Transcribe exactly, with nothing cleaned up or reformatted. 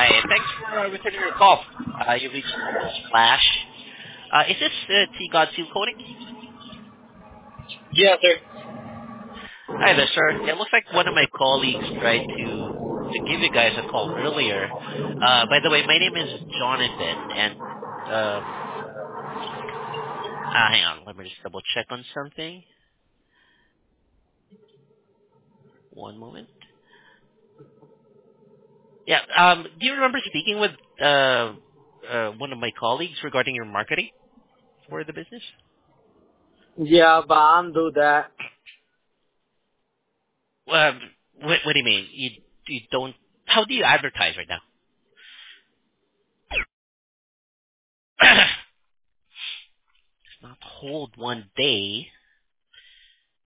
Hi, thanks for uh, returning your call. Uh, you reached Splash. Uh, is this uh, T God Seal Coating? Yes, sir. Hi there, sir. It looks like one of my colleagues tried to to give you guys a call earlier. Uh, by the way, my name is Jonathan, and um, uh, hang on, let me just double check on something. One moment. Yeah. Um, do you remember speaking with uh, uh, one of my colleagues regarding your marketing for the business? Yeah, but I don't do that. Um, what, what do you mean? You you don't? How do you advertise right now? It's not hold one day.